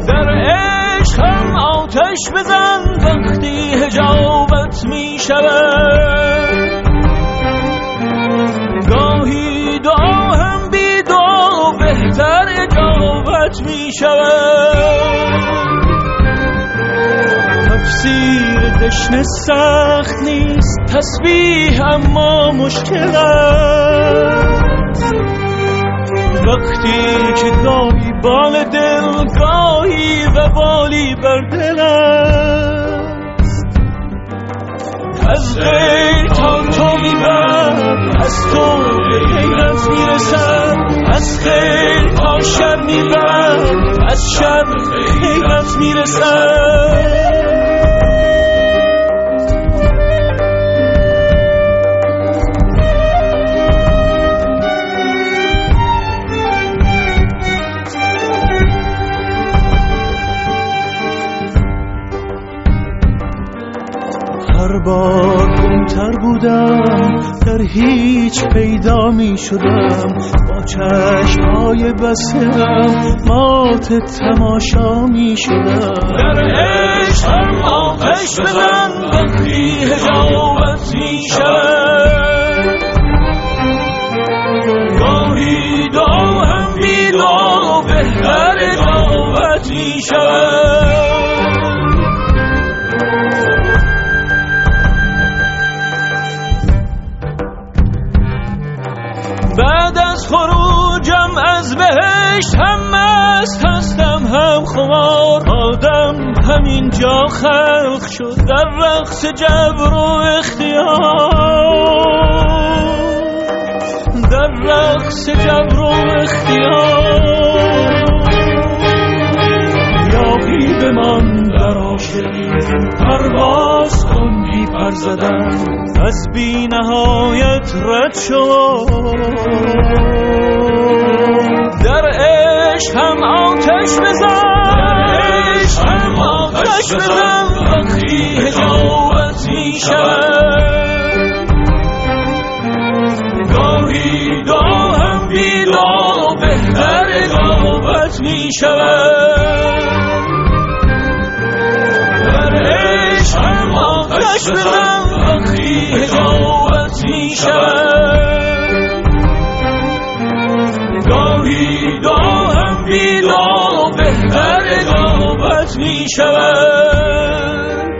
در عشق هم آتش بزن وقتی حجابت می شود. گاهی دعا هم بی دعا بهتر اجابت می شود. تفسیر دشنه سخت نیست تسبیح اما مشکل است. وقتی که گاهی بال دل گاهی و بالی بر دل است. از غیر تا تو میبرد از تو به غیرت میرسد. از خیر تا شر میبرد از شر به غیرت میرسد. هر بار گمتر بودم در هیچ پیدا می شدم. با چشمهای بستم مات تماشا می شدم. در عشق هم آتش بزن وقتی حجابت می شود. گاهی دعا هم بی دعا بهتر اجابت می شود. بعد از خروجم از بهشت هم مست هستم هم خمار. آدم همینجا خلق شد در رقص جبر و اختیار. در رقص جبر و اختیار. یاقی بمان در عاشقی پرواز کن بی پر زدن. از بی نهایت رد شو. در عشق هم آتش بزن. هم آتش بزن وقتی حجابت می شود. گاهی دعا هم بی دعا بهتر اجابت می شود. در عشق هم آتش بزن وقتی حجابت می شود. گاهی دعا هم بی دعا بهتر اجابت می شود.